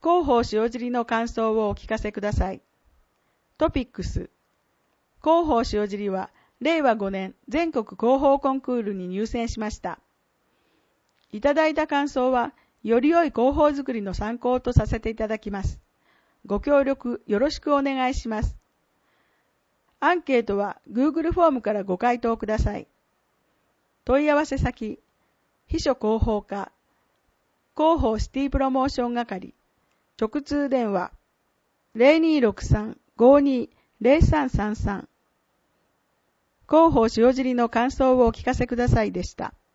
広報塩尻の感想をお聞かせください。トピックス。広報塩尻は令和5年全国広報コンクールに入選しました。いただいた感想は、より良い広報づくりの参考とさせていただきます。ご協力よろしくお願いします。アンケートは Google フォームからご回答ください。問い合わせ先、秘書広報課、広報シティプロモーション係、直通電話 0263-52-0333 広報塩尻の感想をお聞かせくださいでした。